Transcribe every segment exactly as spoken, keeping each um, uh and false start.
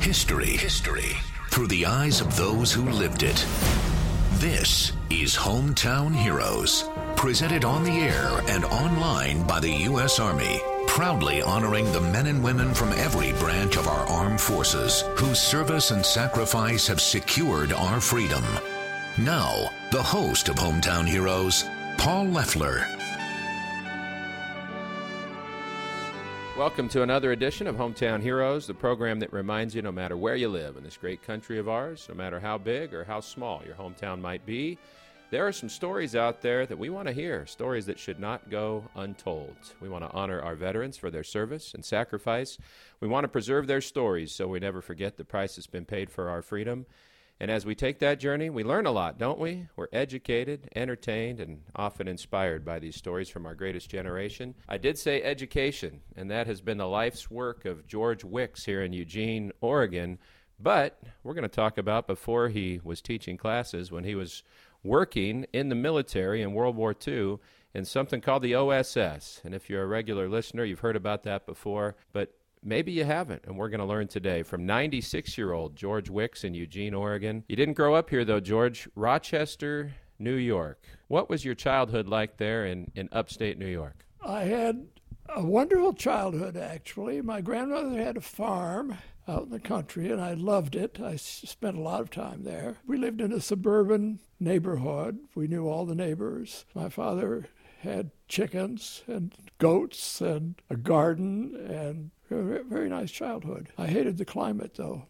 History. History. Through the eyes of those who lived it. This is Hometown Heroes. Presented on the air and online by the U S Army. Proudly honoring the men and women from every branch of our armed forces whose service and sacrifice have secured our freedom. Now, the host of Hometown Heroes, Paul Leffler. Welcome to another edition of Hometown Heroes, the program that reminds you no matter where you live in this great country of ours, no matter how big or how small your hometown might be, there are some stories out there that we want to hear, stories that should not go untold. We want to honor our veterans for their service and sacrifice. We want to preserve their stories so we never forget the price that's been paid for our freedom. And as we take that journey, we learn a lot, don't we? We're educated, entertained, and often inspired by these stories from our greatest generation. I did say education, and that has been the life's work of George Wicks here in Eugene, Oregon. But we're going to talk about before he was teaching classes, when he was working in the military in World War Two in something called the O S S. And if you're a regular listener, you've heard about that before, but maybe you haven't, and we're going to learn today from ninety-six-year-old George Wicks in Eugene, Oregon. You didn't grow up here, though, George. Rochester, New York. What was your childhood like there in, in upstate New York? I had a wonderful childhood, actually. My grandmother had a farm out in the country, and I loved it. I spent a lot of time there. We lived in a suburban neighborhood. We knew all the neighbors. My father had chickens and goats and a garden, and a very nice childhood. I hated the climate, though.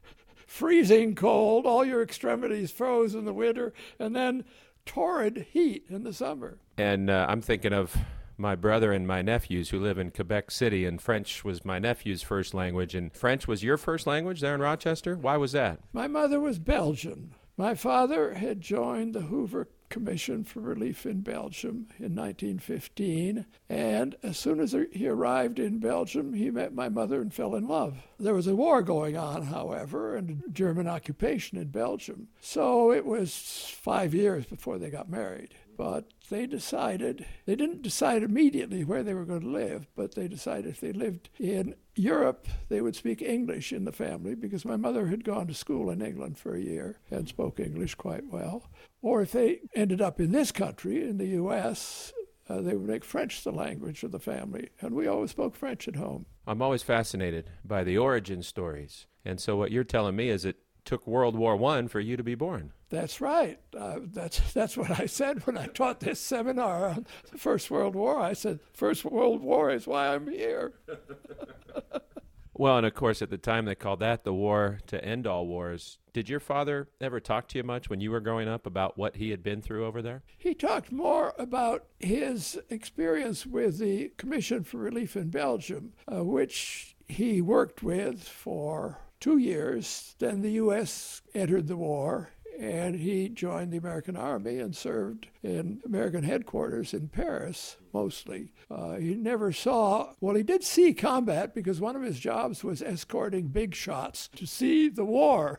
Freezing cold, all your extremities froze in the winter, and then torrid heat in the summer. And uh, I'm thinking of my brother and my nephews who live in Quebec City, and French was my nephew's first language. And French was your first language there in Rochester? Why was that? My mother was Belgian. My father had joined the Hoover Commission for Relief in Belgium in nineteen fifteen, and as soon as he arrived in Belgium, he met my mother and fell in love. There was a war going on, however, and German occupation in Belgium, so it was five years before they got married. But they decided, they didn't decide immediately where they were going to live, but they decided if they lived in Europe, they would speak English in the family, because my mother had gone to school in England for a year and spoke English quite well. Or if they ended up in this country, in the U S, uh, they would make French the language of the family, and we always spoke French at home. I'm always fascinated by the origin stories. And so what you're telling me is it took World War One for you to be born. That's right. Uh, that's that's what I said when I taught this seminar on the First World War. I said, First World War is why I'm here. Well, and of course, at the time they called that the war to end all wars. Did your father ever talk to you much when you were growing up about what he had been through over there? He talked more about his experience with the Commission for Relief in Belgium, uh, which he worked with for two years. Then the U S entered the war, and he joined the American Army and served in American headquarters in Paris, mostly. Uh, he never saw, well, he did see combat, because one of his jobs was escorting big shots to see the war.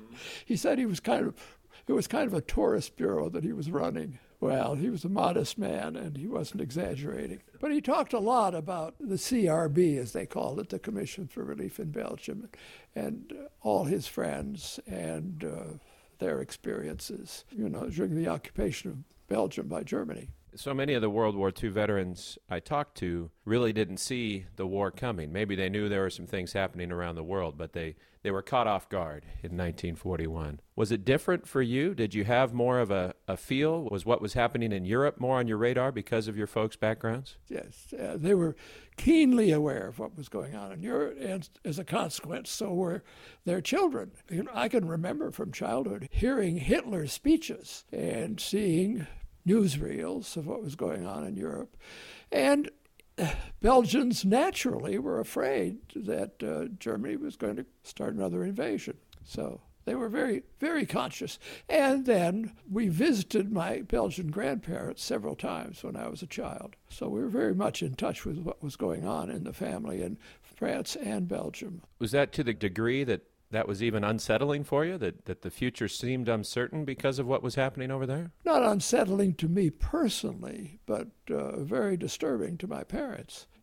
He said he was kind of, it was kind of a tourist bureau that he was running. Well, he was a modest man, and he wasn't exaggerating. But he talked a lot about the C R B, as they called it, the Commission for Relief in Belgium, and uh, all his friends and uh, their experiences, you know, during the occupation of Belgium by Germany. So many of the World War Two veterans I talked to really didn't see the war coming. Maybe they knew there were some things happening around the world, but they, they were caught off guard in nineteen forty-one. Was it different for you? Did you have more of a, a feel? Was what was happening in Europe more on your radar because of your folks' backgrounds? Yes, uh, they were keenly aware of what was going on in Europe, and as a consequence, so were their children. You know, I can remember from childhood hearing Hitler's speeches and seeing newsreels of what was going on in Europe. And uh, Belgians naturally were afraid that uh, Germany was going to start another invasion. So they were very, very conscious. And then we visited my Belgian grandparents several times when I was a child. So we were very much in touch with what was going on in the family in France and Belgium. Was that to the degree that that was even unsettling for you, that, that the future seemed uncertain because of what was happening over there? Not unsettling to me personally, but uh, very disturbing to my parents.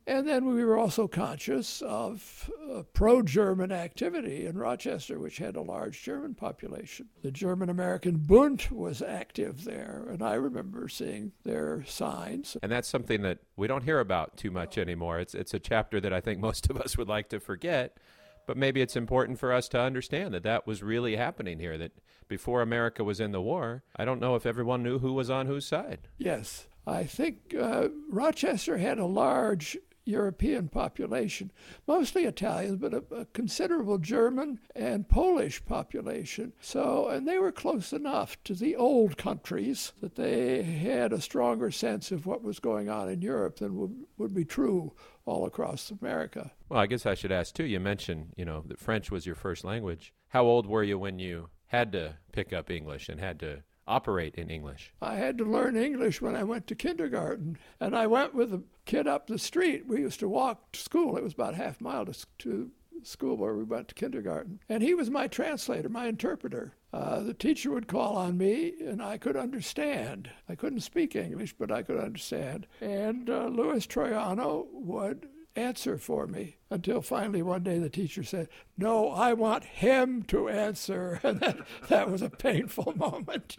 And then we were also conscious of uh, pro-German activity in Rochester, which had a large German population. The German-American Bund was active there, and I remember seeing their signs. And that's something that we don't hear about too much anymore. It's it's a chapter that I think most of us would like to forget, but maybe it's important for us to understand that that was really happening here, that before America was in the war, I don't know if everyone knew who was on whose side. Yes. I think uh, Rochester had a large European population, mostly Italians, but a, a considerable German and Polish population. So, and they were close enough to the old countries that they had a stronger sense of what was going on in Europe than would, would be true all across America. Well, I guess I should ask, too, you mentioned, you know, that French was your first language. How old were you when you had to pick up English and had to operate in English? I had to learn English when I went to kindergarten, and I went with a kid up the street. We used to walk to school. It was about a half mile to, to school where we went to kindergarten. And he was my translator, my interpreter. Uh, the teacher would call on me, and I could understand. I couldn't speak English, but I could understand. And uh, Louis Troiano would answer for me until finally one day the teacher said, "No, I want him to answer." And that, that was a painful moment.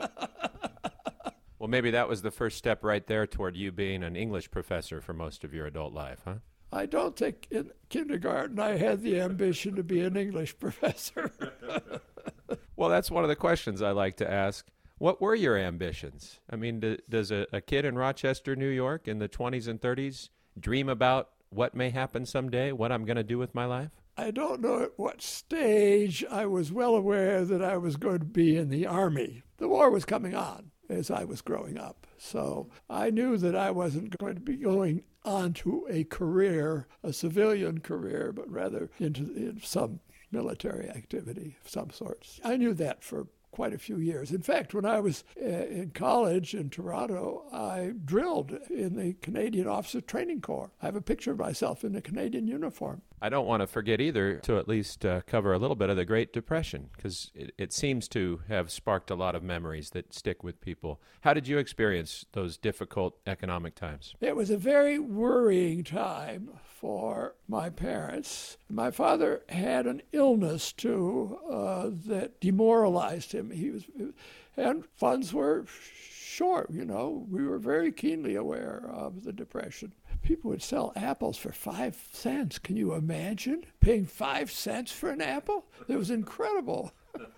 Well, maybe that was the first step right there toward you being an English professor for most of your adult life, huh? I don't think in kindergarten I had the ambition to be an English professor. Well, that's one of the questions I like to ask. What were your ambitions? I mean, d- does a, a kid in Rochester, New York in the twenties and thirties dream about what may happen someday, what I'm going to do with my life? I don't know at what stage I was well aware that I was going to be in the Army. The war was coming on as I was growing up, so I knew that I wasn't going to be going on to a career, a civilian career, but rather into in some military activity of some sort. I knew that for quite a few years. In fact, when I was uh, in college in Toronto, I drilled in the Canadian Officer Training Corps. I have a picture of myself in a Canadian uniform. I don't want to forget either to at least uh, cover a little bit of the Great Depression, because it, it seems to have sparked a lot of memories that stick with people. How did you experience those difficult economic times? It was a very worrying time for my parents. My father had an illness, too, uh, that demoralized him. He was, and funds were short, you know. We were very keenly aware of the Depression. People would sell apples for five cents. Can you imagine paying five cents for an apple? It was incredible.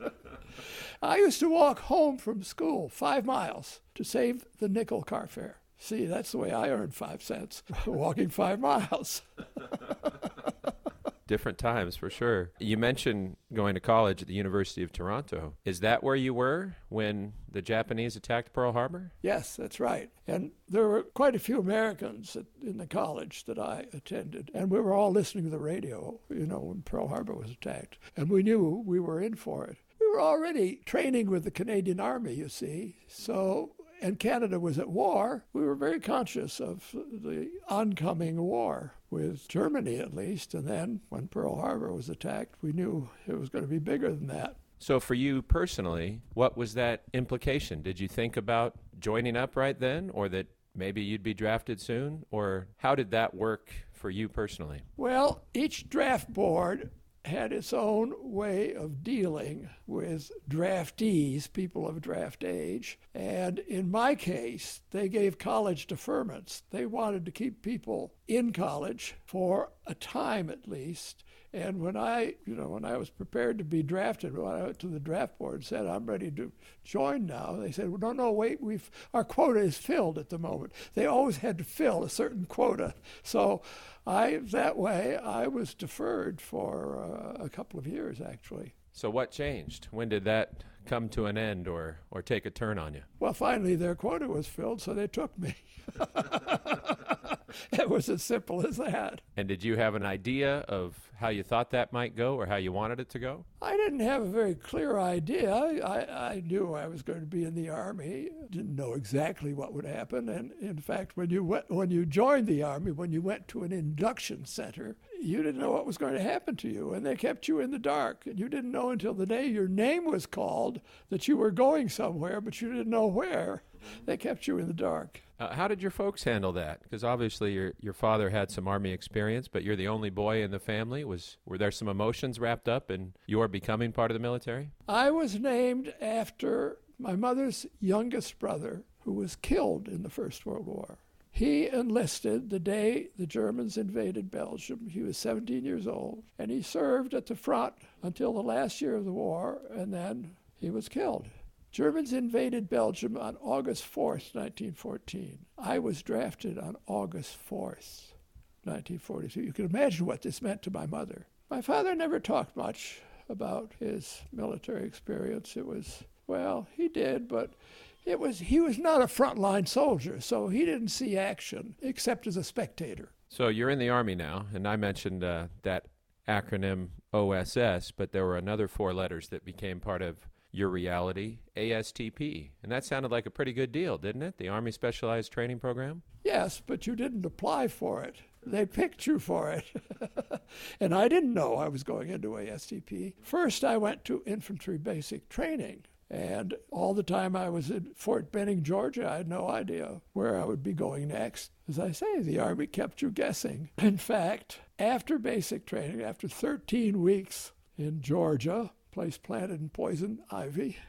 I used to walk home from school five miles to save the nickel car fare. See, that's the way I earned five cents, walking five miles. Different times, for sure. You mentioned going to college at the University of Toronto. Is that where you were when the Japanese attacked Pearl Harbor? Yes, that's right. And there were quite a few Americans at, in the college that I attended. And we were all listening to the radio, you know, when Pearl Harbor was attacked. And we knew we were in for it. We were already training with the Canadian Army, you see. So, and Canada was at war. We were very conscious of the oncoming war with Germany, at least. And then when Pearl Harbor was attacked, we knew it was going to be bigger than that. So for you personally, what was that implication? Did you think about joining up right then, or that maybe you'd be drafted soon? Or how did that work for you personally? Well, each draft board had its own way of dealing with draftees, people of draft age. And in my case, they gave college deferments. They wanted to keep people in college for a time at least. And when I, you know, when I was prepared to be drafted, when I went to the draft board and said, "I'm ready to join now," they said, "Well, no, no, wait, we've our quota is filled at the moment." They always had to fill a certain quota. So I, that way, I was deferred for uh, a couple of years, actually. So what changed? When did that come to an end or, or take a turn on you? Well, finally, their quota was filled, so they took me. It was as simple as that. And did you have an idea of how you thought that might go or how you wanted it to go? I didn't have a very clear idea. I, I knew I was going to be in the Army. Didn't know exactly what would happen. And in fact, when you went, when you joined the Army, when you went to an induction center, you didn't know what was going to happen to you, and they kept you in the dark. And you didn't know until the day your name was called that you were going somewhere, but you didn't know where. They kept you in the dark. Uh, how did your folks handle that? Because obviously your your father had some Army experience, but you're the only boy in the family. Was Were there some emotions wrapped up in your becoming part of the military? I was named after my mother's youngest brother, who was killed in the First World War. He enlisted the day the Germans invaded Belgium. He was seventeen years old, and he served at the front until the last year of the war, and then he was killed. Germans invaded Belgium on August fourth, nineteen fourteen. I was drafted on August fourth, nineteen forty-two. You can imagine what this meant to my mother. My father never talked much about his military experience. It was, well, he did, but it was he was not a frontline soldier, so he didn't see action except as a spectator. So you're in the Army now, and I mentioned uh, that acronym O S S, but there were another four letters that became part of your reality, A S T P. And that sounded like a pretty good deal, didn't it? The Army Specialized Training Program? Yes, but you didn't apply for it. They picked you for it. And I didn't know I was going into A S T P. First, I went to infantry basic training. And all the time I was in Fort Benning, Georgia, I had no idea where I would be going next. As I say, the Army kept you guessing. In fact, after basic training, after thirteen weeks in Georgia, place planted in poison ivy,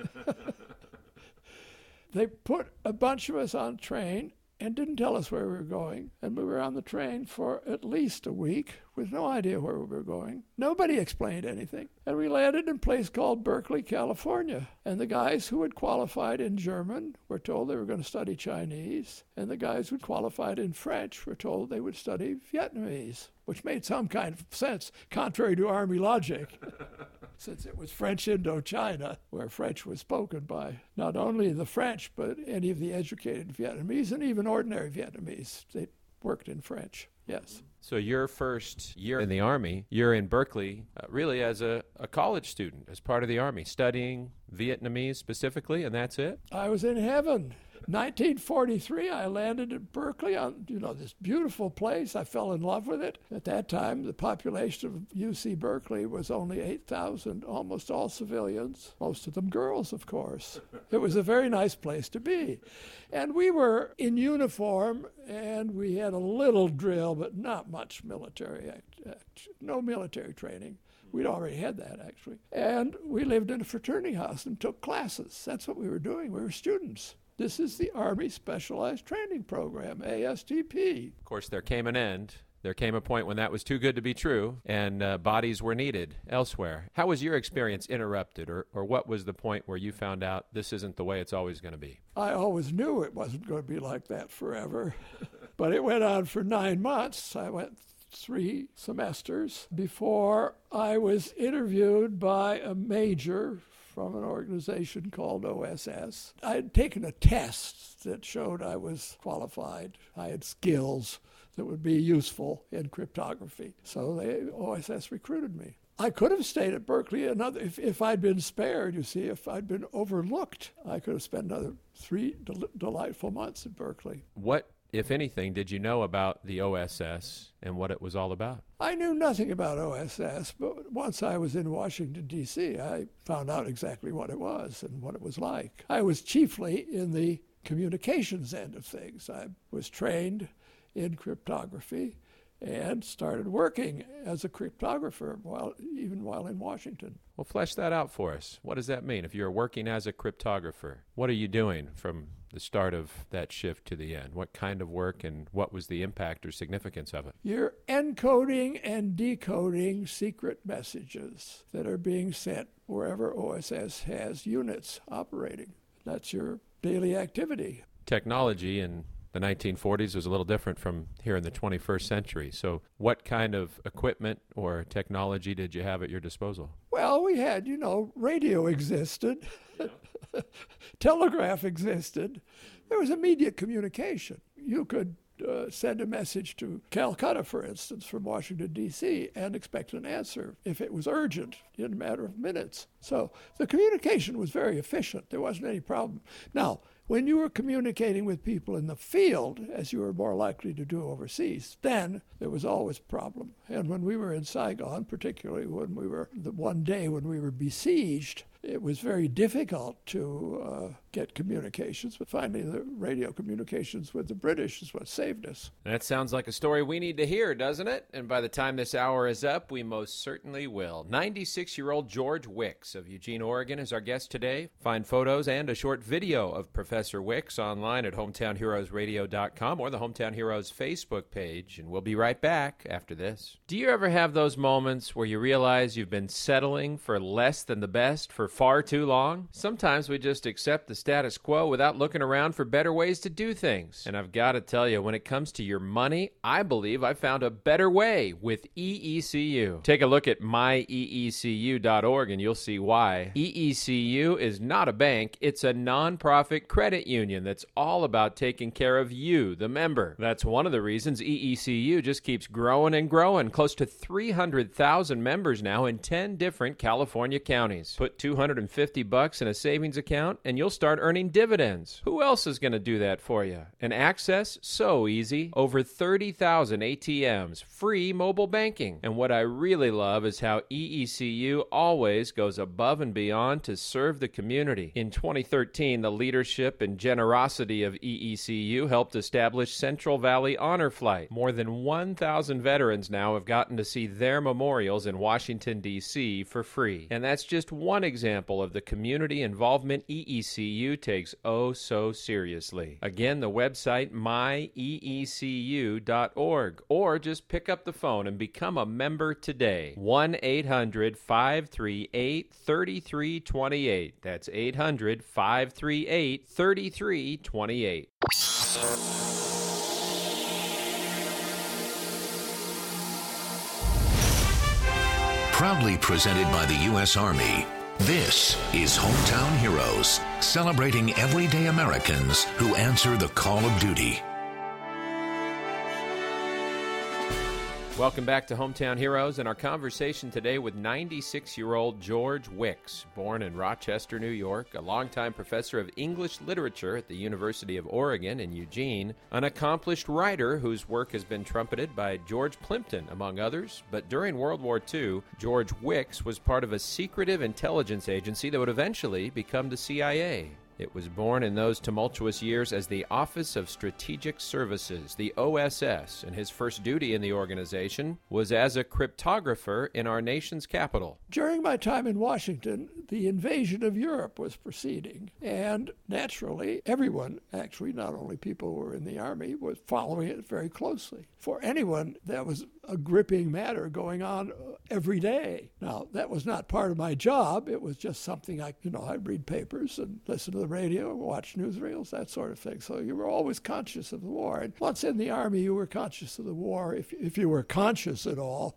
they put a bunch of us on a train and didn't tell us where we were going. And we were on the train for at least a week with no idea where we were going. Nobody explained anything. And we landed in a place called Berkeley, California. And the guys who had qualified in German were told they were going to study Chinese. And the guys who had qualified in French were told they would study Vietnamese, which made some kind of sense, contrary to Army logic, since it was French Indochina, where French was spoken by not only the French, but any of the educated Vietnamese and even ordinary Vietnamese. They worked in French, yes. So your first year in the Army, you're in Berkeley uh, really as a, a college student, as part of the Army, studying Vietnamese specifically, and that's it? I was in heaven. nineteen forty-three, I landed at Berkeley on, you know, this beautiful place. I fell in love with it. At that time, the population of U C Berkeley was only eight thousand, almost all civilians, most of them girls, of course. It was a very nice place to be. And we were in uniform, and we had a little drill, but not much military, act, act, no military training. We'd already had that, actually. And we lived in a fraternity house and took classes. That's what we were doing. We were students. This is the Army Specialized Training Program, A S T P. Of course, there came an end. There came a point when that was too good to be true, and uh, bodies were needed elsewhere. How was your experience interrupted, or, or what was the point where you found out this isn't the way it's always going to be? I always knew it wasn't going to be like that forever, but it went on for nine months. I went three semesters before I was interviewed by a major from an organization called O S S. I had taken a test that showed I was qualified. I had skills that would be useful in cryptography. So the O S S recruited me. I could have stayed at Berkeley another, if, if I'd been spared, you see, if I'd been overlooked, I could have spent another three del- delightful months at Berkeley. What, if anything, did you know about the O S S and what it was all about? I knew nothing about O S S, but once I was in Washington, D C, I found out exactly what it was and what it was like. I was chiefly in the communications end of things. I was trained in cryptography and started working as a cryptographer while even while in Washington. Well, flesh that out for us. What does that mean? If you're working as a cryptographer, what are you doing from the start of that shift to the end? What kind of work, and what was the impact or significance of it? You're encoding and decoding secret messages that are being sent wherever O S S has units operating. That's your daily activity. Technology in the nineteen forties was a little different from here in the twenty-first century. So what kind of equipment or technology did you have at your disposal? Well, we had, you know, radio existed. Telegraph existed. There was immediate communication. You could uh, send a message to Calcutta, for instance, from Washington, D C, and expect an answer if it was urgent in a matter of minutes. So the communication was very efficient. There wasn't any problem. Now, when you were communicating with people in the field, as you were more likely to do overseas, then there was always a problem. And when we were in Saigon, particularly when we were, the one day when we were besieged, it was very difficult to uh, get communications, but finally the radio communications with the British is what saved us. That sounds like a story we need to hear, doesn't it? And by the time this hour is up, we most certainly will. ninety-six-year-old George Wicks of Eugene, Oregon is our guest today. Find photos and a short video of Professor Wicks online at hometown heroes radio dot com or the Hometown Heroes Facebook page, and we'll be right back after this. Do you ever have those moments where you realize you've been settling for less than the best for far too long? Sometimes we just accept the status quo without looking around for better ways to do things. And I've got to tell you, when it comes to your money, I believe I found a better way with E E C U. Take a look at my E E C U dot org and you'll see why. E E C U is not a bank, it's a nonprofit credit union that's all about taking care of you, the member. That's one of the reasons E E C U just keeps growing and growing. Close to three hundred thousand members now in ten different California counties. Put two hundred fifty bucks in a savings account and you'll start earning dividends. Who else is going to do that for you? And access? So easy. Over thirty thousand A T Ms, free mobile banking. And what I really love is how E E C U always goes above and beyond to serve the community. In twenty thirteen, the leadership and generosity of E E C U helped establish Central Valley Honor Flight. More than one thousand veterans now have gotten to see their memorials in Washington, D C for free. And that's just one example of the community involvement E E C U takes oh so seriously. Again, the website my E E C U dot org, or just pick up the phone and become a member today. one eight hundred five three eight three three two eight. That's eight hundred five three eight three three two eight. Proudly presented by the U S Army, this is Hometown Heroes, celebrating everyday Americans who answer the call of duty. Welcome back to Hometown Heroes and our conversation today with ninety-six-year-old George Wicks, born in Rochester, New York, a longtime professor of English literature at the University of Oregon in Eugene, an accomplished writer whose work has been trumpeted by George Plimpton, among others. But during World War Two, George Wicks was part of a secretive intelligence agency that would eventually become the C I A. It was born in those tumultuous years as the Office of Strategic Services, the O S S, and his first duty in the organization was as a cryptographer in our nation's capital. During my time in Washington, the invasion of Europe was proceeding, and naturally, everyone, actually not only people who were in the Army, was following it very closely. For anyone, that was a gripping matter going on every day. Now, that was not part of my job. It was just something I, you know, I'd read papers and listen to the radio, watch newsreels, that sort of thing. So you were always conscious of the war. And once in the Army, you were conscious of the war, if, if you were conscious at all.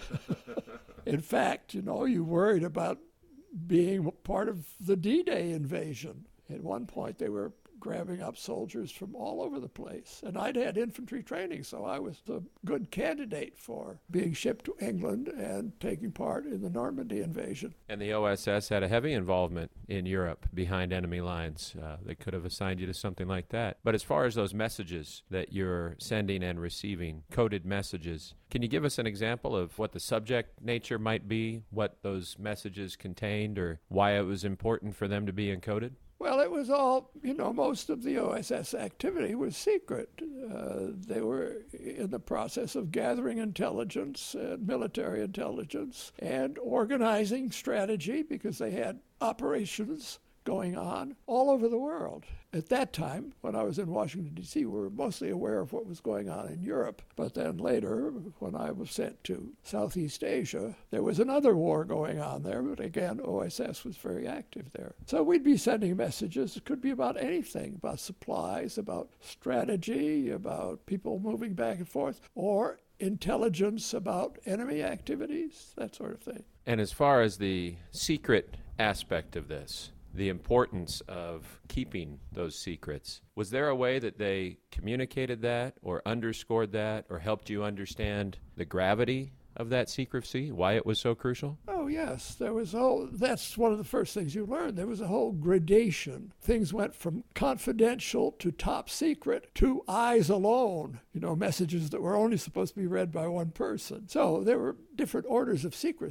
In fact, you know, you worried about being part of the D-Day invasion. At one point, they were grabbing up soldiers from all over the place. And I'd had infantry training, so I was a good candidate for being shipped to England and taking part in the Normandy invasion. And the O S S had a heavy involvement in Europe behind enemy lines. Uh, they could have assigned you to something like that. But as far as those messages that you're sending and receiving, coded messages, can you give us an example of what the subject nature might be, what those messages contained, or why it was important for them to be encoded? Well, it was all, you know, most of the O S S activity was secret. Uh, they were in the process of gathering intelligence, uh, military intelligence, and organizing strategy because they had operations going on all over the world. At that time, when I was in Washington, D C, we were mostly aware of what was going on in Europe. But then later, when I was sent to Southeast Asia, there was another war going on there. But again, O S S was very active there. So we'd be sending messages. It could be about anything, about supplies, about strategy, about people moving back and forth, or intelligence about enemy activities, that sort of thing. And as far as the secret aspect of this, the importance of keeping those secrets, was there a way that they communicated that or underscored that or helped you understand the gravity of that secrecy, why it was so crucial? Oh, yes. There was a whole, that's one of the first things you learned. There was a whole gradation. Things went from confidential to top secret to eyes alone, you know, messages that were only supposed to be read by one person. So there were different orders of secrecy.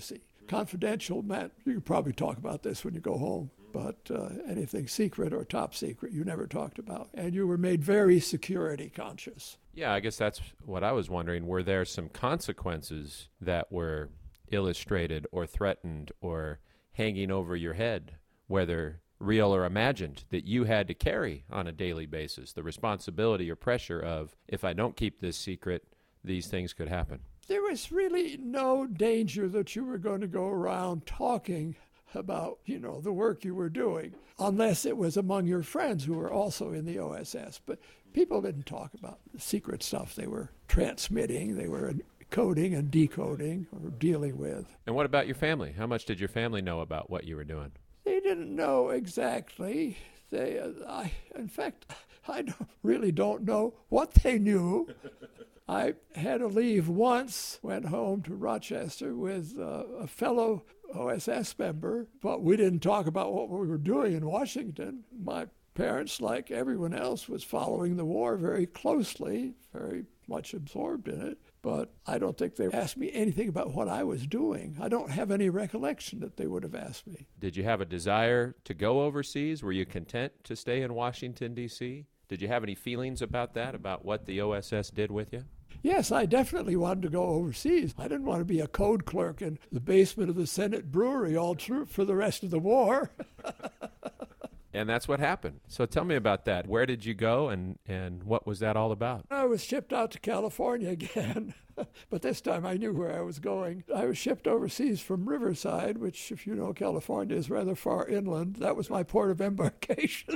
Confidential meant you could probably talk about this when you go home, but uh, anything secret or top secret you never talked about. And you were made very security conscious. Yeah, I guess that's what I was wondering. Were there some consequences that were illustrated or threatened or hanging over your head, whether real or imagined, that you had to carry on a daily basis, the responsibility or pressure of, if I don't keep this secret, these things could happen? There was really no danger that you were going to go around talking about, you know, the work you were doing, unless it was among your friends who were also in the O S S. But people didn't talk about the secret stuff they were transmitting, they were coding and decoding or dealing with. And what about your family? How much did your family know about what you were doing? They didn't know exactly. They, uh, I, in fact, I don't, really don't know what they knew. I had to leave once, went home to Rochester with uh, a fellow O S S member, but we didn't talk about what we were doing in Washington. My parents, like everyone else, was following the war very closely, very much absorbed in it. But I don't think they asked me anything about what I was doing. I don't have any recollection that they would have asked me. Did you have a desire to go overseas? Were you content to stay in Washington, D C? Did you have any feelings about that, about what the O S S did with you? Yes, I definitely wanted to go overseas. I didn't want to be a code clerk in the basement of the Senate Brewery all through for the rest of the war. And that's what happened. So tell me about that. Where did you go, and, and what was that all about? I was shipped out to California again, but this time I knew where I was going. I was shipped overseas from Riverside, which, if you know California, is rather far inland. That was my port of embarkation.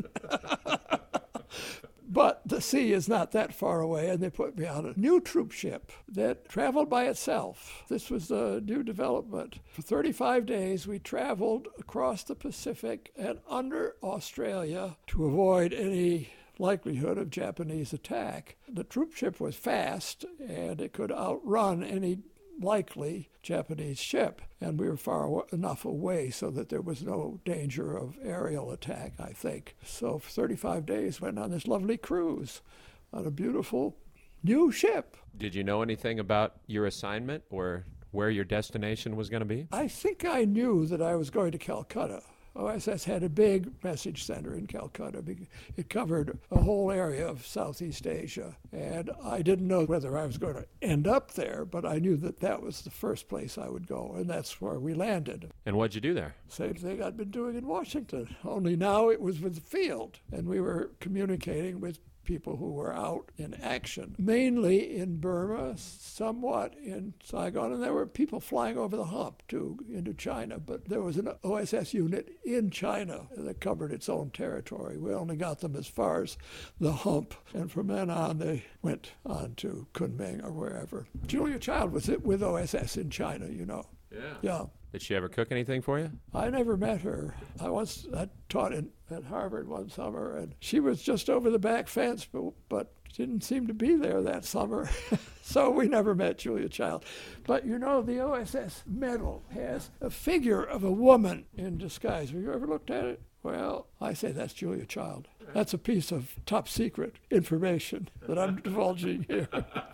But the sea is not that far away, and they put me on a new troop ship that traveled by itself. This was a new development. For thirty-five days, we traveled across the Pacific and under Australia to avoid any likelihood of Japanese attack. The troop ship was fast, and it could outrun any likely Japanese ship, and we were far enough away so that there was no danger of aerial attack, I think. So for thirty-five days, went on this lovely cruise on a beautiful new ship. Did you know anything about your assignment or where your destination was going to be? I think I knew that I was going to Calcutta. O S S had a big message center in Calcutta. It covered a whole area of Southeast Asia, and I didn't know whether I was going to end up there, but I knew that that was the first place I would go, and that's where we landed. And what'd you do there? Same thing I'd been doing in Washington, only now it was with the field, and we were communicating with people who were out in action, mainly in Burma, somewhat in Saigon, and there were people flying over the hump, too, into China. But there was an O S S unit in China that covered its own territory. We only got them as far as the hump, and from then on they went on to Kunming or wherever. Julia Child was with O S S in China, you know. Yeah. Yeah. Did she ever cook anything for you? I never met her. I once I taught in, at Harvard one summer, and she was just over the back fence, but, but didn't seem to be there that summer. So we never met Julia Child. But you know, the O S S medal has a figure of a woman in disguise. Have you ever looked at it? Well, I say that's Julia Child. That's a piece of top secret information that I'm divulging here.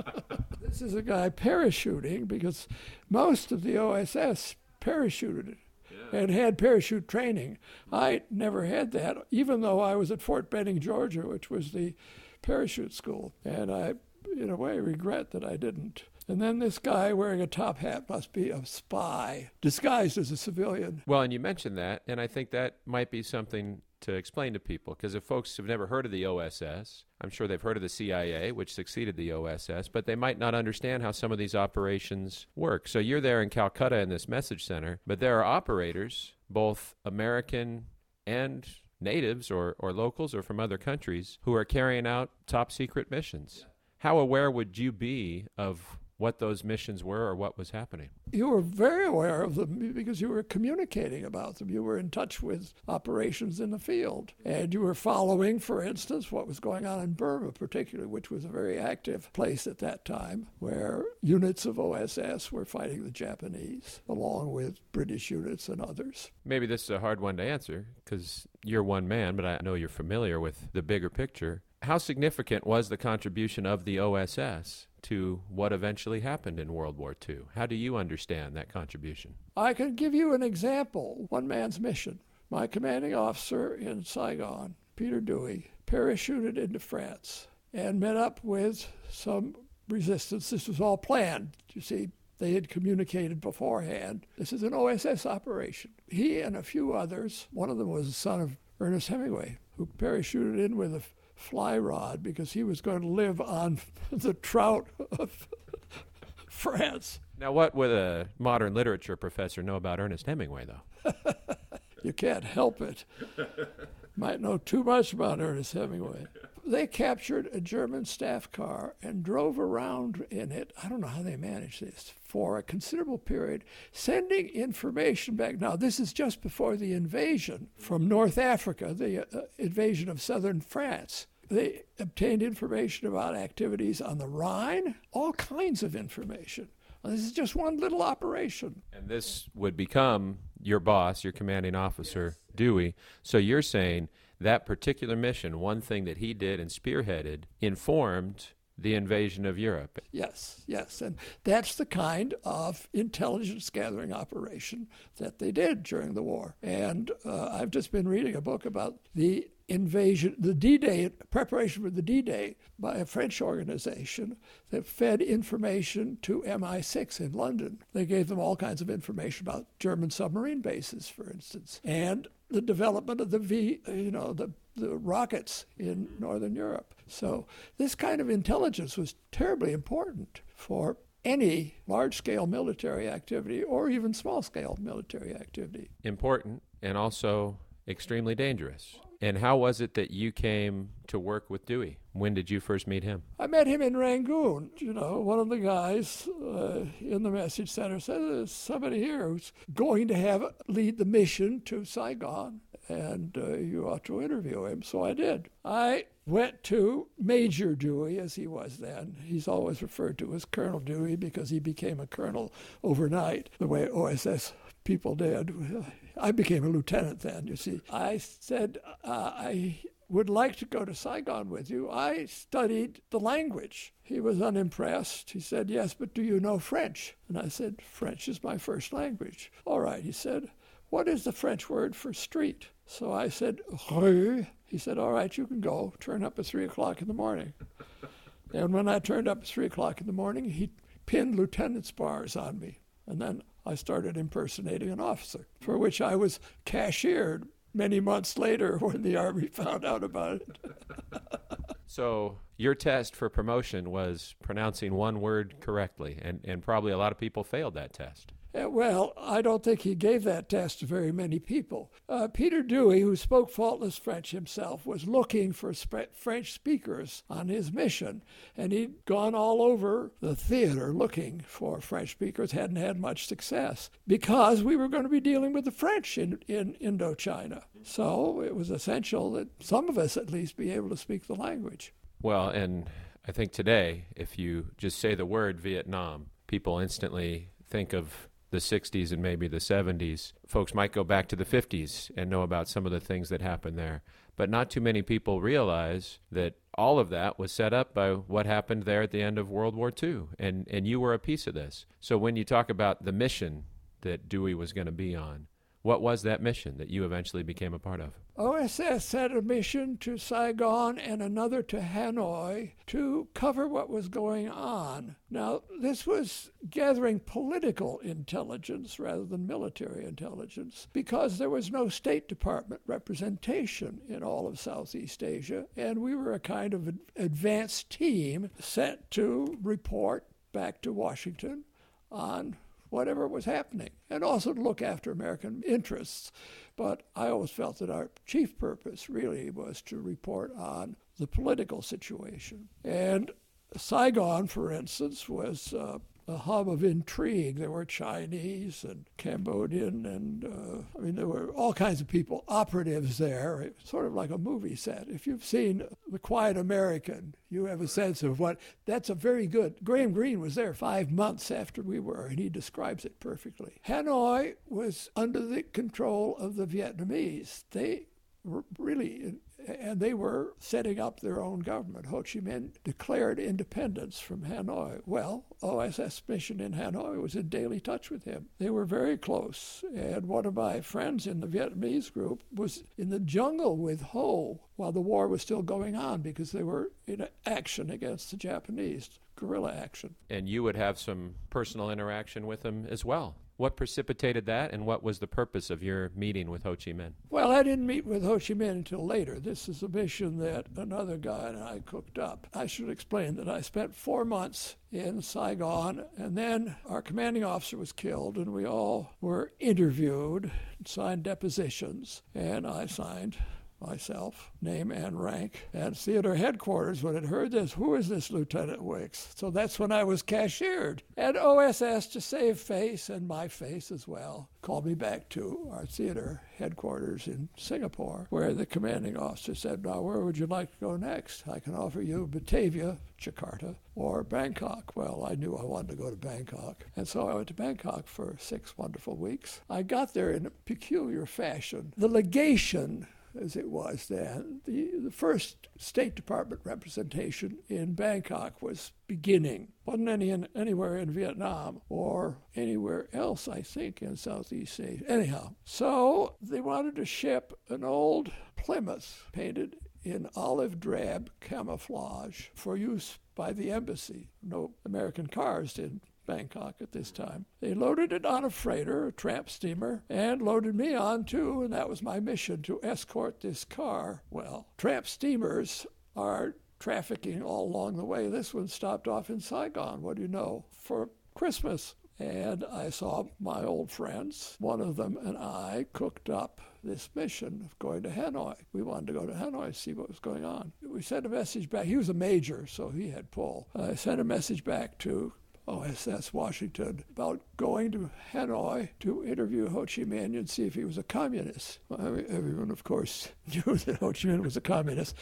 This is a guy parachuting because most of the O S S parachuted yeah. and had parachute training. I never had that, even though I was at Fort Benning, Georgia, which was the parachute school. And I, in a way, regret that I didn't. And then this guy wearing a top hat must be a spy, disguised as a civilian. Well, and you mentioned that, and I think that might be something to explain to people, because if folks have never heard of the O S S, I'm sure they've heard of the C I A, which succeeded the O S S, but they might not understand how some of these operations work. So you're there in Calcutta in this message center, but there are operators, both American and natives or, or locals or from other countries, who are carrying out top secret missions. How aware would you be of what those missions were or what was happening? You were very aware of them because you were communicating about them. You were in touch with operations in the field. And you were following, for instance, what was going on in Burma, particularly, which was a very active place at that time, where units of O S S were fighting the Japanese, along with British units and others. Maybe this is a hard one to answer, because you're one man, but I know you're familiar with the bigger picture. How significant was the contribution of the O S S to what eventually happened in World War Two. How do you understand that contribution? I can give you an example, one man's mission. My commanding officer in Saigon, Peter Dewey, parachuted into France and met up with some resistance. This was all planned. You see, they had communicated beforehand. This is an O S S operation. He and a few others, one of them was the son of Ernest Hemingway, who parachuted in with a fly rod because he was going to live on the trout of France. Now, what would a modern literature professor know about Ernest Hemingway, though? You can't help it. Might know too much about Ernest Hemingway. They captured a German staff car and drove around in it. I don't know how they managed this for a considerable period, sending information back. Now, this is just before the invasion from North Africa, the uh, invasion of southern France. They obtained information about activities on the Rhine, all kinds of information. This is just one little operation. And this would become your boss, your commanding officer, yes. Dewey. So you're saying that particular mission, one thing that he did and spearheaded, informed the invasion of Europe. Yes, yes. And that's the kind of intelligence gathering operation that they did during the war. And uh, I've just been reading a book about the invasion, the D-Day, preparation for the D-Day by a French organization that fed information to M I six in London. They gave them all kinds of information about German submarine bases, for instance, and the development of the V, you know, the, the rockets in Northern Europe. So this kind of intelligence was terribly important for any large-scale military activity or even small-scale military activity. Important and also extremely dangerous. And how was it that you came to work with Dewey? When did you first meet him? I met him in Rangoon. You know, one of the guys uh, in the message center said, there's somebody here who's going to have lead the mission to Saigon, and uh, you ought to interview him. So I did. I went to Major Dewey, as he was then. He's always referred to as Colonel Dewey because he became a colonel overnight, the way O S S people did. I became a lieutenant then, you see. I said, uh, I would like to go to Saigon with you. I studied the language. He was unimpressed. He said, yes, but do you know French? And I said, French is my first language. All right, he said, what is the French word for street? So I said, rue. He said, all right, you can go. Turn up at three o'clock in the morning. And when I turned up at three o'clock in the morning, he pinned lieutenant's bars on me. And then I started impersonating an officer, for which I was cashiered many months later when the Army found out about it. So your test for promotion was pronouncing one word correctly, and, and probably a lot of people failed that test. Uh, well, I don't think he gave that test to very many people. Uh, Peter Dewey, who spoke faultless French himself, was looking for sp- French speakers on his mission, and he'd gone all over the theater looking for French speakers, hadn't had much success, because we were going to be dealing with the French in, in Indochina. So it was essential that some of us at least be able to speak the language. Well, and I think today, if you just say the word Vietnam, people instantly think of the sixties and maybe the seventies. Folks might go back to the fifties and know about some of the things that happened there. But not too many people realize that all of that was set up by what happened there at the end of World War Two. And, and you were a piece of this. So when you talk about the mission that Dewey was going to be on, what was that mission that you eventually became a part of? O S S had a mission to Saigon and another to Hanoi to cover what was going on. Now, this was gathering political intelligence rather than military intelligence because there was no State Department representation in all of Southeast Asia, and we were a kind of advanced team sent to report back to Washington on whatever was happening, and also to look after American interests. But I always felt that our chief purpose really was to report on the political situation. And Saigon, for instance, was uh, a hub of intrigue. There were Chinese and Cambodian and, uh, I mean, there were all kinds of people, operatives there. It was sort of like a movie set. If you've seen The Quiet American, you have a sense of what, that's a very good, Graham Greene was there five months after we were, and he describes it perfectly. Hanoi was under the control of the Vietnamese. They really, and they were setting up their own government. Ho Chi Minh declared independence from Hanoi. Well, O S S mission in Hanoi was in daily touch with him. They were very close, and one of my friends in the Vietnamese group was in the jungle with Ho while the war was still going on because they were in action against the Japanese, guerrilla action. And you would have some personal interaction with him as well. What precipitated that, and what was the purpose of your meeting with Ho Chi Minh? Well, I didn't meet with Ho Chi Minh until later. This is a mission that another guy and I cooked up. I should explain that I spent four months in Saigon, and then our commanding officer was killed, and we all were interviewed, signed depositions, and I signed myself, name and rank, and theater headquarters, when it heard this, who is this Lieutenant Wicks? So that's when I was cashiered. And O S S, to save face, and my face as well, called me back to our theater headquarters in Singapore, where the commanding officer said, now, where would you like to go next? I can offer you Batavia, Jakarta, or Bangkok. Well, I knew I wanted to go to Bangkok. And so I went to Bangkok for six wonderful weeks. I got there in a peculiar fashion. The legation, as it was then, the, the first State Department representation in Bangkok was beginning. Wasn't any in, anywhere in Vietnam or anywhere else, I think, in Southeast Asia. Anyhow, so they wanted to ship an old Plymouth painted in olive drab camouflage for use by the embassy. No American cars did Bangkok at this time. They loaded it on a freighter, a tramp steamer, and loaded me on too, and that was my mission, to escort this car. Well, tramp steamers are trafficking all along the way. This one stopped off in Saigon, what do you know, for Christmas. And I saw my old friends. One of them and I cooked up this mission of going to Hanoi. We wanted to go to Hanoi to see what was going on. We sent a message back. He was a major, so he had pull. I sent a message back to O S S Washington about going to Hanoi to interview Ho Chi Minh and see if he was a communist. Well, everyone, of course, knew that Ho Chi Minh was a communist.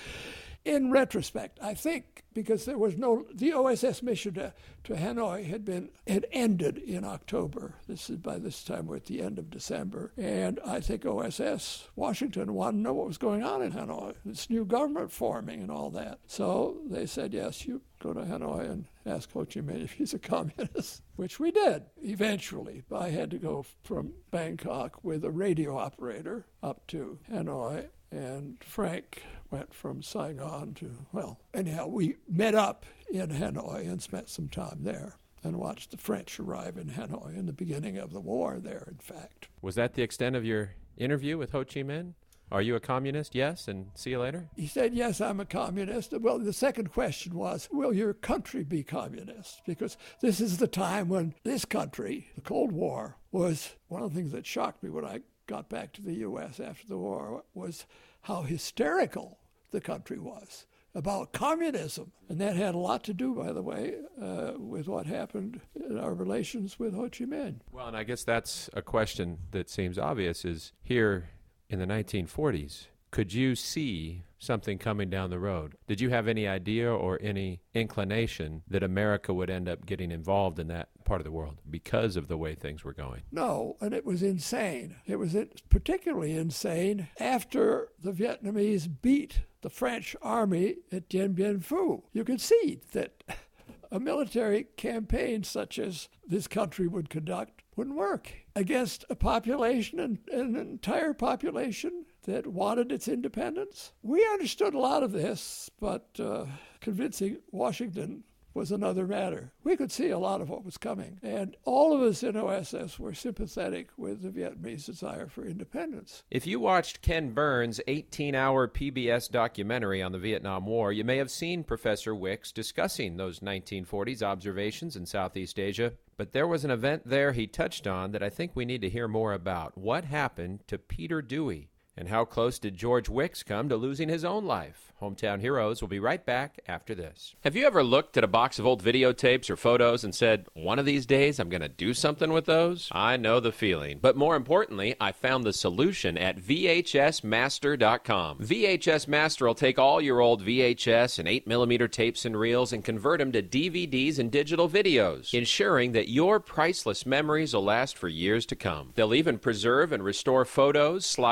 In retrospect, I think because there was no, the O S S mission to, to Hanoi had been, had ended in October. This is, by this time we're at the end of December. And I think O S S Washington wanted to know what was going on in Hanoi, this new government forming and all that. So they said, yes, you go to Hanoi and ask Ho Chi Minh if he's a communist, which we did eventually. I had to go from Bangkok with a radio operator up to Hanoi, and Frank went from Saigon to, well, anyhow, we met up in Hanoi and spent some time there and watched the French arrive in Hanoi in the beginning of the war there, in fact. Was that the extent of your interview with Ho Chi Minh? Are you a communist? Yes, and see you later? He said, yes, I'm a communist. Well, the second question was, will your country be communist? Because this is the time when this country, the Cold War, was one of the things that shocked me when I got back to the U S after the war, was how hysterical the country was about communism. And that had a lot to do, by the way, uh, with what happened in our relations with Ho Chi Minh. Well, and I guess that's a question that seems obvious, is here in the nineteen forties, could you see something coming down the road? Did you have any idea or any inclination that America would end up getting involved in that part of the world because of the way things were going? No, and it was insane. It was particularly insane after the Vietnamese beat the French army at Dien Bien Phu. You could see that a military campaign such as this country would conduct wouldn't work against a population, an, an entire population that wanted its independence. We understood a lot of this, but uh, convincing Washington was another matter. We could see a lot of what was coming, and all of us in O S S were sympathetic with the Vietnamese desire for independence. If you watched Ken Burns' eighteen-hour P B S documentary on the Vietnam War, you may have seen Professor Wicks discussing those nineteen forties observations in Southeast Asia. But there was an event there he touched on that I think we need to hear more about. What happened to Peter Dewey? And how close did George Wicks come to losing his own life? Hometown Heroes will be right back after this. Have you ever looked at a box of old videotapes or photos and said, one of these days I'm going to do something with those? I know the feeling. But more importantly, I found the solution at V H S Master dot com. V H S Master will take all your old V H S and eight millimeter tapes and reels and convert them to D V Ds and digital videos, ensuring that your priceless memories will last for years to come. They'll even preserve and restore photos, slides, and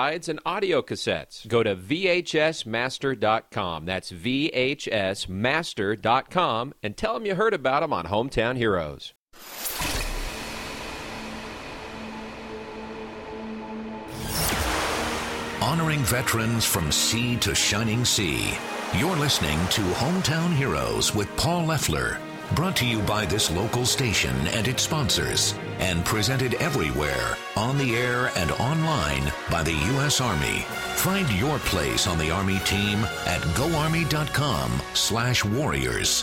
audio cassettes. Go to V H S master dot com. That's V H S master dot com and tell them you heard about them on Hometown Heroes. Honoring veterans from sea to shining sea. You're listening to Hometown Heroes with Paul Leffler. Brought to you by this local station and its sponsors. And presented everywhere, on the air and online by the U S Army. Find your place on the Army team at go army dot com slash warriors.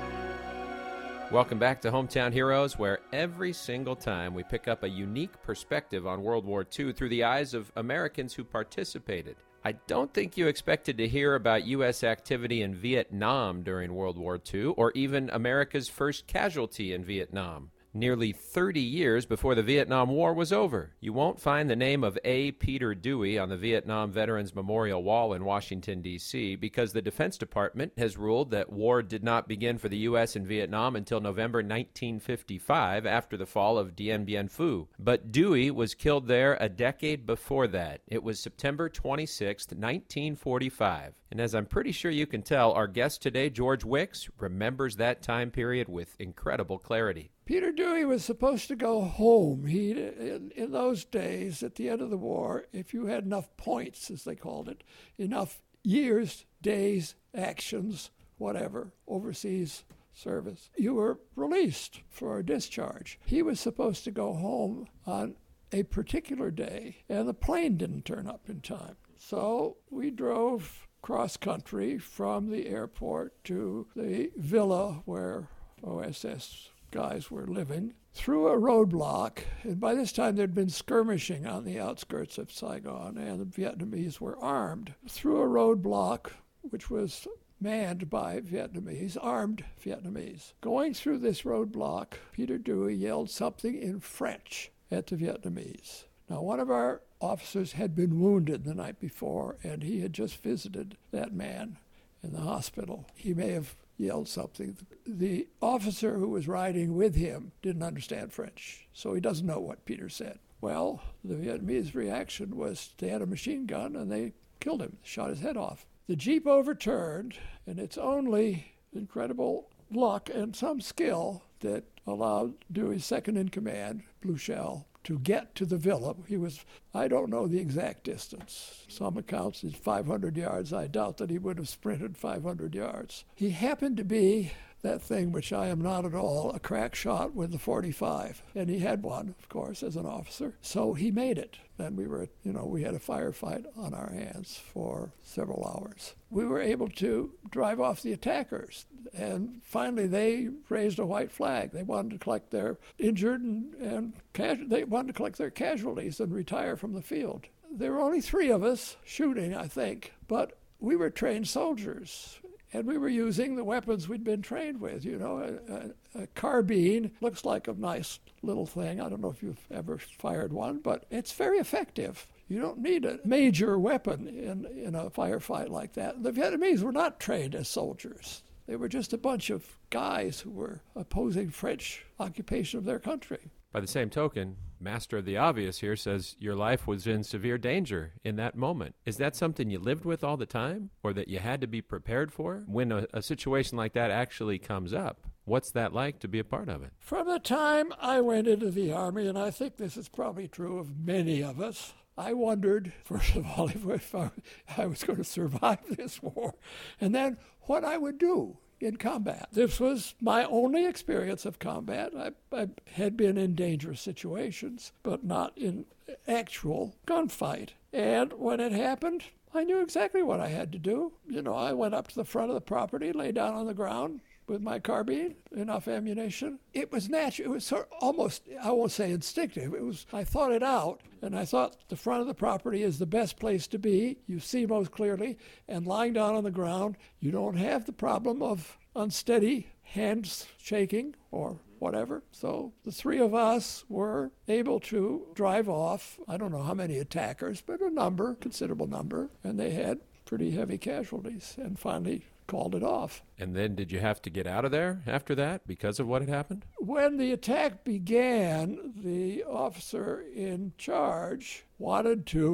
Welcome back to Hometown Heroes, where every single time we pick up a unique perspective on World War Two through the eyes of Americans who participated. I don't think you expected to hear about U S activity in Vietnam during World War Two, or even America's first casualty in Vietnam. Nearly thirty years before the Vietnam War was over, you won't find the name of A. Peter Dewey on the Vietnam Veterans Memorial Wall in Washington, D C, because the Defense Department has ruled that war did not begin for the U S in Vietnam until November nineteen fifty-five, after the fall of Dien Bien Phu. But Dewey was killed there a decade before that. It was September twenty-sixth, nineteen forty-five. And as I'm pretty sure you can tell, our guest today, George Wicks, remembers that time period with incredible clarity. Peter Dewey was supposed to go home. He, in, in those days, at the end of the war, if you had enough points, as they called it, enough years, days, actions, whatever, overseas service, you were released for a discharge. He was supposed to go home on a particular day, and the plane didn't turn up in time. So we drove cross-country from the airport to the villa where O S S guys were living, through a roadblock, and by this time there'd been skirmishing on the outskirts of Saigon, and the Vietnamese were armed. Through a roadblock, which was manned by Vietnamese, armed Vietnamese. Going through this roadblock, Peter Dewey yelled something in French at the Vietnamese. Now, one of our officers had been wounded the night before, and he had just visited that man in the hospital. He may have yelled something. The officer who was riding with him didn't understand French, so he doesn't know what Peter said. Well, the Vietnamese reaction was they had a machine gun and they killed him, shot his head off. The Jeep overturned, and it's only incredible luck and some skill that allowed Dewey's second in command, Bluchel, to get to the villa. He was, I don't know the exact distance. Some accounts is five hundred yards. I doubt that he would have sprinted five hundred yards. He happened to be that thing which I am not at all, a crack shot with the forty-five. And he had one, of course, as an officer. So he made it. And we were, you know, we had a firefight on our hands for several hours. We were able to drive off the attackers. And finally they raised a white flag. They wanted to collect their injured and, and casu- they wanted to collect their casualties and retire from the field. There were only three of us shooting, I think, but we were trained soldiers. And we were using the weapons we'd been trained with. You know, a, a, a carbine looks like a nice little thing. I don't know if you've ever fired one, but it's very effective. You don't need a major weapon in, in a firefight like that. The Vietnamese were not trained as soldiers. They were just a bunch of guys who were opposing French occupation of their country. By the same token, Master of the Obvious here says your life was in severe danger in that moment. Is that something you lived with all the time, or that you had to be prepared for? When a, a situation like that actually comes up, what's that like to be a part of it? From the time I went into the Army, and I think this is probably true of many of us, I wondered, first of all, if, if I, I was going to survive this war, and then what I would do in combat. This was my only experience of combat. I, I had been in dangerous situations, but not in actual gunfight. And when it happened, I knew exactly what I had to do. You know, I went up to the front of the property, lay down on the ground with my carbine, enough ammunition. It was natural. It was sort of almost, I won't say instinctive. It was, I thought it out, and I thought the front of the property is the best place to be. You see most clearly, and lying down on the ground, you don't have the problem of unsteady hands shaking or whatever. So the three of us were able to drive off, I don't know how many attackers, but a number, considerable number, and they had pretty heavy casualties, and finally called it off. And then did you have to get out of there after that because of what had happened? When the attack began, the officer in charge wanted to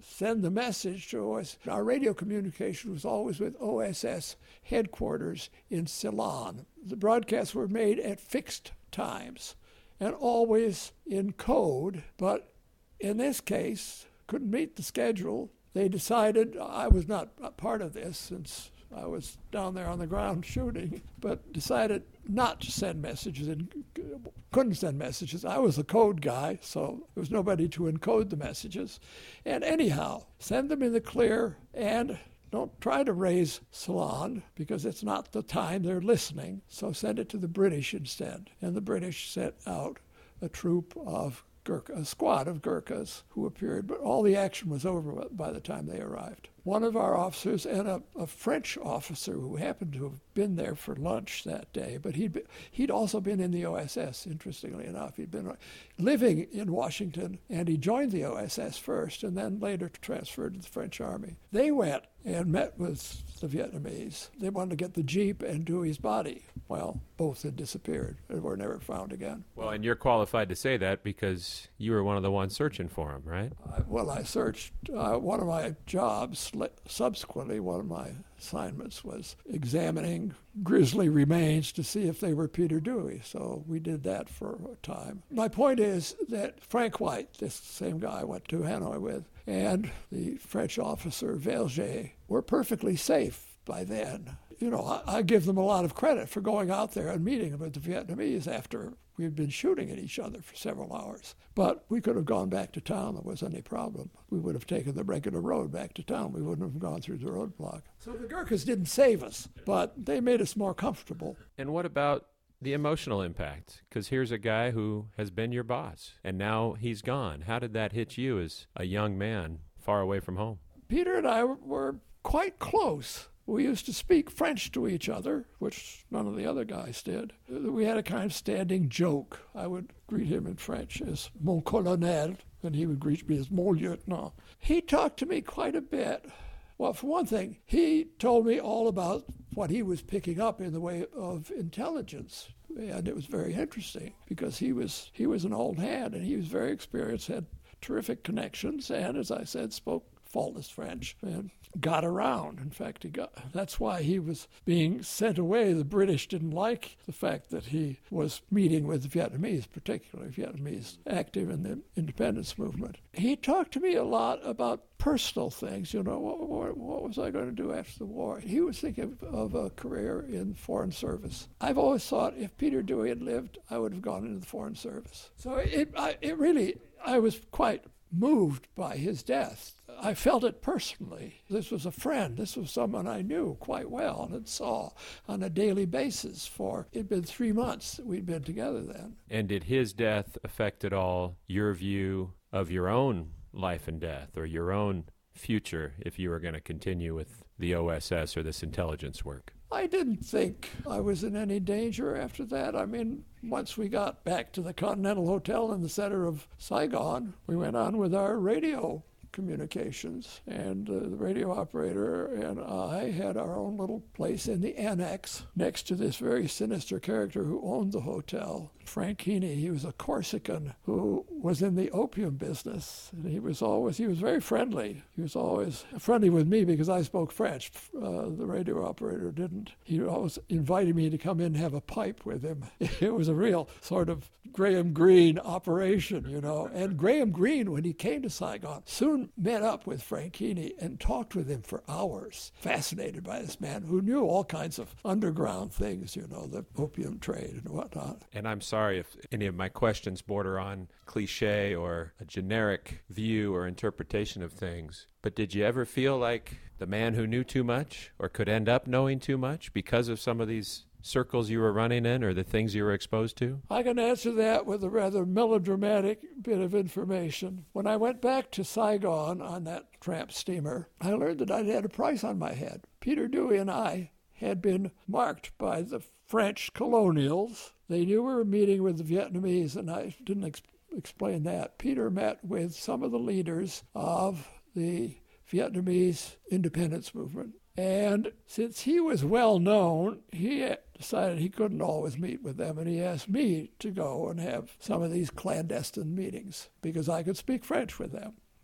send the message to O S S. Our radio communication was always with O S S headquarters in Ceylon. The broadcasts were made at fixed times and always in code, but in this case, couldn't meet the schedule. They decided, I was not part of this since I was down there on the ground shooting, but decided not to send messages and couldn't send messages. I was the code guy, so there was nobody to encode the messages. And anyhow, send them in the clear and don't try to raise Ceylon because it's not the time they're listening. So send it to the British instead. And the British sent out a troop of Gurkha, a squad of Gurkhas who appeared, but all the action was over by the time they arrived. One of our officers and a, a French officer who happened to have been there for lunch that day, but he'd, be, he'd also been in the O S S, interestingly enough. He'd been living in Washington, and he joined the O S S first and then later transferred to the French Army. They went and met with the Vietnamese. They wanted to get the Jeep and Dewey's body. Well, both had disappeared and were never found again. Well, and you're qualified to say that because you were one of the ones searching for them, right? I, well, I searched. Uh, one of my jobs, subsequently, one of my assignments was examining grisly remains to see if they were Peter Dewey. So we did that for a time. My point is that Frank White, this same guy I went to Hanoi with, and the French officer Verger were perfectly safe by then. You know, I, I give them a lot of credit for going out there and meeting with the Vietnamese after we had been shooting at each other for several hours. But we could have gone back to town if there was any problem. We would have taken the regular road back to town. We wouldn't have gone through the roadblock. So the Gurkhas didn't save us, but they made us more comfortable. And what about the emotional impact? Because here's a guy who has been your boss, and now he's gone. How did that hit you as a young man far away from home? Peter and I were quite close. We used to speak French to each other, which none of the other guys did. We had a kind of standing joke. I would greet him in French as mon colonel, and he would greet me as mon lieutenant. He talked to me quite a bit. Well, for one thing, he told me all about what he was picking up in the way of intelligence. And it was very interesting because he was he was an old hand and he was very experienced, had terrific connections, and as I said, spoke faultless French and got around. In fact, he got, that's why he was being sent away. The British didn't like the fact that he was meeting with the Vietnamese, particularly Vietnamese active in the independence movement. He talked to me a lot about personal things. You know, what, what, what was I going to do after the war? He was thinking of, of a career in foreign service. I've always thought if Peter Dewey had lived, I would have gone into the foreign service. So it, I, it really, I was quite moved by his death. I felt it personally. This was a friend. This was someone I knew quite well and saw on a daily basis for, it'd been three months that we'd been together then. And did his death affect at all your view of your own life and death or your own future if you were going to continue with the O S S or this intelligence work? I didn't think I was in any danger after that. I mean, once we got back to the Continental Hotel in the center of Saigon, we went on with our radio communications, and uh, the radio operator and I had our own little place in the annex next to this very sinister character who owned the hotel, Frank Heaney. He was a Corsican who was in the opium business, and he was always, he was very friendly. He was always friendly with me because I spoke French. Uh, the radio operator didn't. He always invited me to come in and have a pipe with him. It was a real sort of Graham Greene operation, you know. And Graham Greene, when he came to Saigon, soon met up with Frank Heaney and talked with him for hours, fascinated by this man who knew all kinds of underground things, you know, the opium trade and whatnot. And I'm sorry if any of my questions border on cliche or a generic view or interpretation of things, but did you ever feel like the man who knew too much or could end up knowing too much because of some of these circles you were running in or the things you were exposed to? I can answer that with a rather melodramatic bit of information. When I went back to Saigon on that tramp steamer, I learned that I'd had a price on my head. Peter Dewey and I had been marked by the French colonials. They knew we were meeting with the Vietnamese, and I didn't ex- explain that. Peter met with some of the leaders of the Vietnamese independence movement. And since he was well known, he decided he couldn't always meet with them, and he asked me to go and have some of these clandestine meetings because I could speak French with them.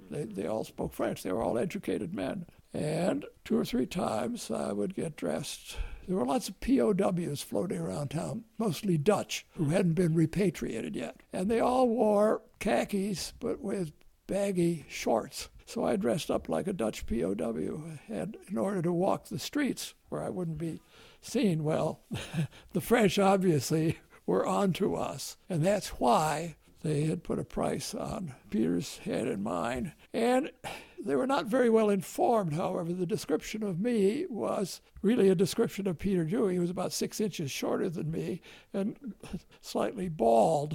They, they all spoke French. They were all educated men. And two or three times I would get dressed. There were lots of P O Ws floating around town, mostly Dutch, who hadn't been repatriated yet. And they all wore khakis, but with baggy shorts. So I dressed up like a Dutch P O W, and in order to walk the streets where I wouldn't be seen, well, the French obviously were onto us. And that's why they had put a price on Peter's head and mine. And they were not very well informed, however. The description of me was really a description of Peter Dewey. He was about six inches shorter than me and slightly bald.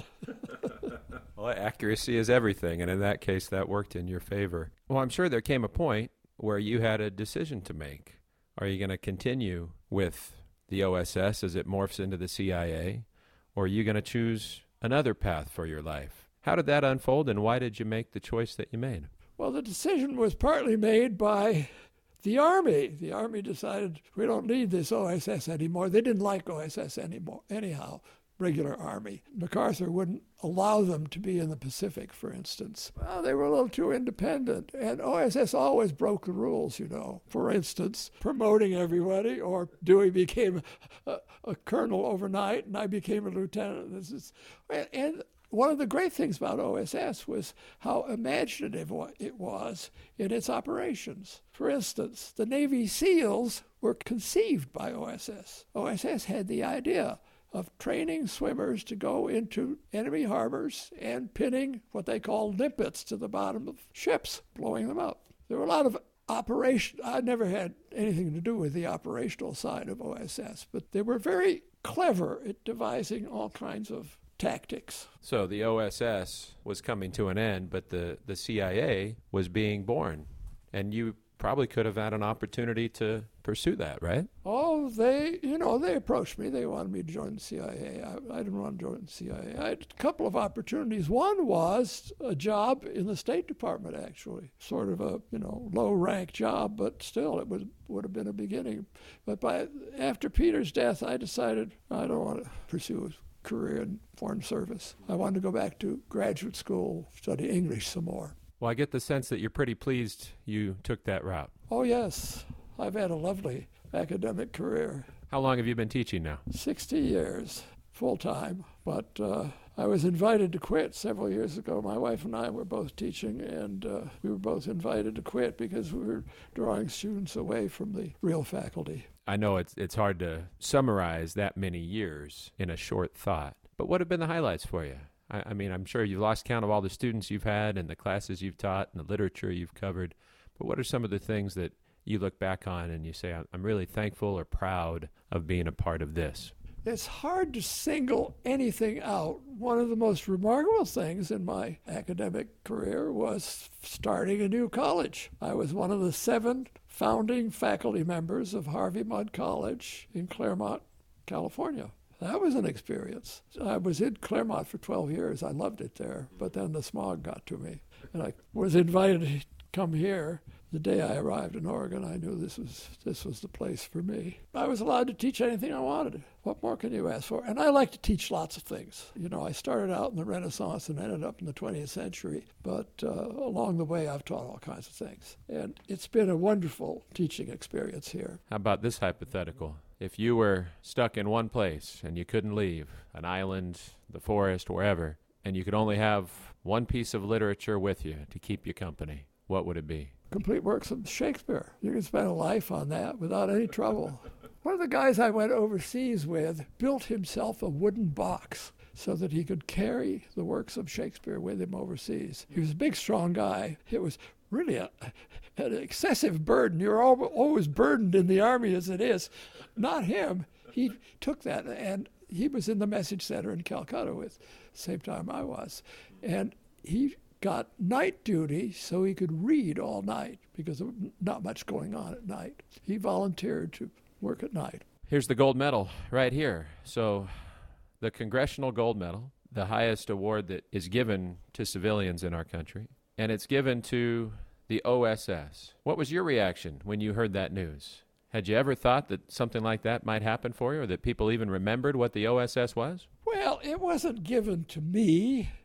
Well, accuracy is everything, and in that case, that worked in your favor. Well, I'm sure there came a point where you had a decision to make. Are you going to continue with the O S S as it morphs into the C I A, or are you going to choose another path for your life? How did that unfold, and why did you make the choice that you made? Well, the decision was partly made by the Army. The Army decided we don't need this O S S anymore. They didn't like O S S anymore, anyhow, regular Army. MacArthur wouldn't allow them to be in the Pacific, for instance. Well, they were a little too independent, and O S S always broke the rules, you know. For instance, promoting everybody, or Dewey became a, a colonel overnight, and I became a lieutenant. This is, and one of the great things about O S S was how imaginative it was in its operations. For instance, the Navy SEALs were conceived by O S S. O S S had the idea of training swimmers to go into enemy harbors and pinning what they called limpets to the bottom of ships, blowing them up. There were a lot of operation. I never had anything to do with the operational side of O S S, but they were very clever at devising all kinds of tactics. So the O S S was coming to an end, but the, the C I A was being born, and you probably could have had an opportunity to pursue that, right? Oh, they, you know, they approached me. They wanted me to join the C I A. I, I didn't want to join the C I A. I had a couple of opportunities. One was a job in the State Department, actually. Sort of a, you know, low-rank job, but still it was, would have been a beginning. But by after Peter's death, I decided I don't want to pursue a career in foreign service. I wanted to go back to graduate school, study English some more. Well, I get the sense that you're pretty pleased you took that route. Oh, yes. I've had a lovely academic career. How long have you been teaching now? sixty years, full-time. But uh, I was invited to quit several years ago. My wife and I were both teaching, and uh, we were both invited to quit because we were drawing students away from the real faculty. I know it's it's hard to summarize that many years in a short thought, but what have been the highlights for you? I, I mean, I'm sure you've lost count of all the students you've had and the classes you've taught and the literature you've covered, but what are some of the things that you look back on and you say, I'm really thankful or proud of being a part of this? It's hard to single anything out. One of the most remarkable things in my academic career was starting a new college. I was one of the seven founding faculty members of Harvey Mudd College in Claremont, California. That was an experience. I was in Claremont for twelve years. I loved it there, but then the smog got to me. And I was invited to come here. The day I arrived in Oregon, I knew this was this was the place for me. I was allowed to teach anything I wanted. What more can you ask for? And I like to teach lots of things. You know, I started out in the Renaissance and ended up in the twentieth century, but uh, along the way I've taught all kinds of things. And it's been a wonderful teaching experience here. How about this hypothetical? If you were stuck in one place and you couldn't leave, an island, the forest, wherever, and you could only have one piece of literature with you to keep you company, what would it be? Complete works of Shakespeare. You can spend a life on that without any trouble. One of the guys I went overseas with built himself a wooden box so that he could carry the works of Shakespeare with him overseas. He was a big, strong guy. It was really a, an excessive burden. You're always burdened in the Army as it is. Not him. He took that, and he was in the message center in Calcutta with the same time I was. And he got night duty so he could read all night because there was not much going on at night. He volunteered to work at night. Here's the gold medal right here. So the Congressional Gold Medal, the highest award that is given to civilians in our country, and it's given to the O S S. What was your reaction when you heard that news? Had you ever thought that something like that might happen for you, or that people even remembered what the O S S was? Well, it wasn't given to me.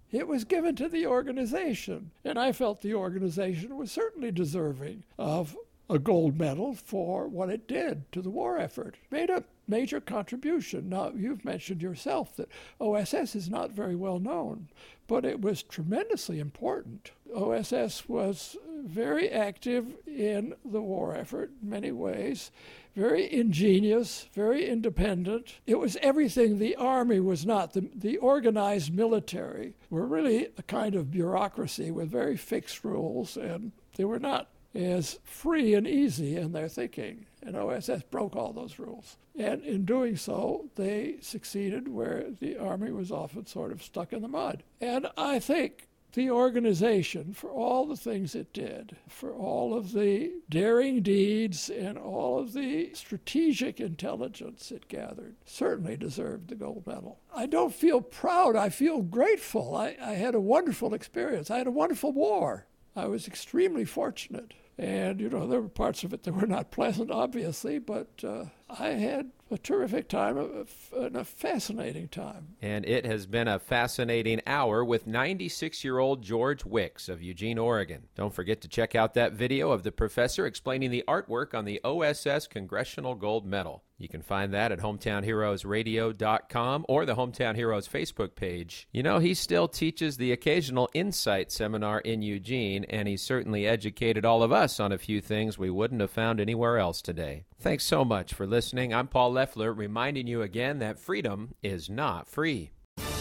It was given to the organization, and I felt the organization was certainly deserving of a gold medal for what it did to the war effort. It made a major contribution. Now, you've mentioned yourself that O S S is not very well known, but it was tremendously important. O S S was very active in the war effort in many ways, very ingenious, very independent. It was everything the Army was not. The, the organized military were really a kind of bureaucracy with very fixed rules, and they were not as free and easy in their thinking. And O S S broke all those rules. And in doing so, they succeeded where the Army was often sort of stuck in the mud. And I think the organization, for all the things it did, for all of the daring deeds and all of the strategic intelligence it gathered, certainly deserved the gold medal. I don't feel proud. I feel grateful. I, I had a wonderful experience. I had a wonderful war. I was extremely fortunate. And, you know, there were parts of it that were not pleasant, obviously, but uh, I had a terrific time and a fascinating time. And it has been a fascinating hour with ninety-six-year-old George Wicks of Eugene, Oregon. Don't forget to check out that video of the professor explaining the artwork on the O S S Congressional Gold Medal. You can find that at hometown heroes radio dot com or the Hometown Heroes Facebook page. You know, he still teaches the occasional Insight seminar in Eugene, and he certainly educated all of us on a few things we wouldn't have found anywhere else today. Thanks so much for listening. I'm Paul Leffler, reminding you again that freedom is not free.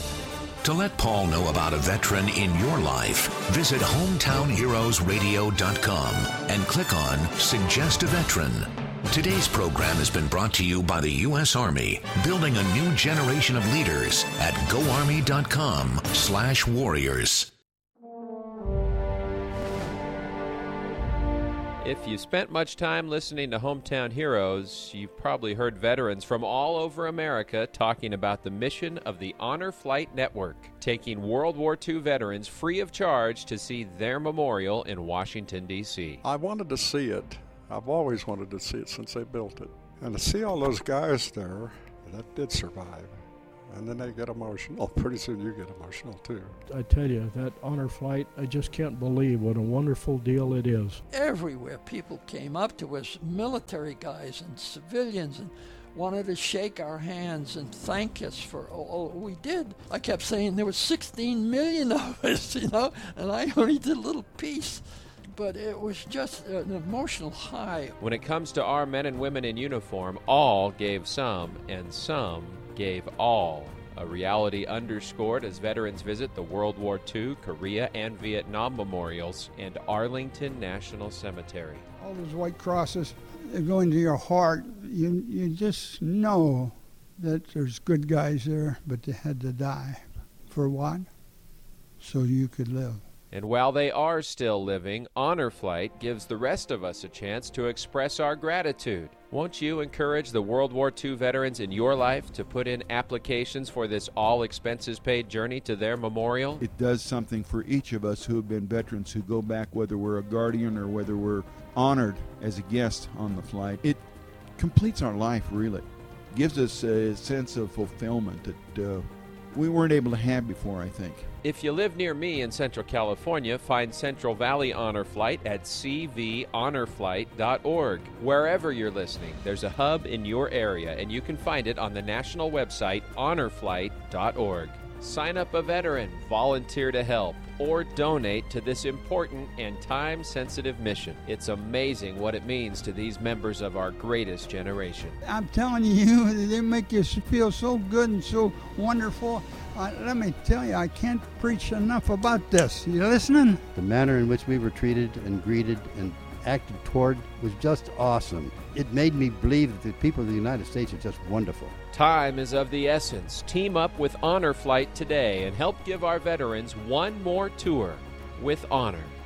To let Paul know about a veteran in your life, visit hometown heroes radio dot com and click on Suggest a Veteran. Today's program has been brought to you by the U S Army, building a new generation of leaders at go army dot com slash warriors. If you spent much time listening to Hometown Heroes, you've probably heard veterans from all over America talking about the mission of the Honor Flight Network, taking World War Two veterans free of charge to see their memorial in Washington, D C I wanted to see it. I've always wanted to see it since they built it. And to see all those guys there that did survive, and then they get emotional. Pretty soon you get emotional too. I tell you, that honor flight, I just can't believe what a wonderful deal it is. Everywhere people came up to us, military guys and civilians, and wanted to shake our hands and thank us for all we did. I kept saying there were sixteen million of us, you know, and I only did a little piece. But it was just an emotional high. When it comes to our men and women in uniform, all gave some, and some gave all. A reality underscored as veterans visit the World War Two, Korea, and Vietnam memorials and Arlington National Cemetery. All those white crosses, they go into your heart. You, you just know that there's good guys there, but they had to die. For what? So you could live. And while they are still living, Honor Flight gives the rest of us a chance to express our gratitude. Won't you encourage the World War Two veterans in your life to put in applications for this all-expenses-paid journey to their memorial? It does something for each of us who have been veterans who go back, whether we're a guardian or whether we're honored as a guest on the flight. It completes our life, really. Gives us a sense of fulfillment that uh, we weren't able to have before, I think. If you live near me in Central California, find Central Valley Honor Flight at c v honor flight dot org. Wherever you're listening, there's a hub in your area, and you can find it on the national website honor flight dot org. Sign up a veteran, volunteer to help, or donate to this important and time-sensitive mission. It's amazing what it means to these members of our greatest generation. I'm telling you, they make you feel so good and so wonderful. Uh, let me tell you, I can't preach enough about this. You listening? The manner in which we were treated and greeted and acted toward was just awesome. It made me believe that the people of the United States are just wonderful. Time is of the essence. Team up with Honor Flight today and help give our veterans one more tour with honor.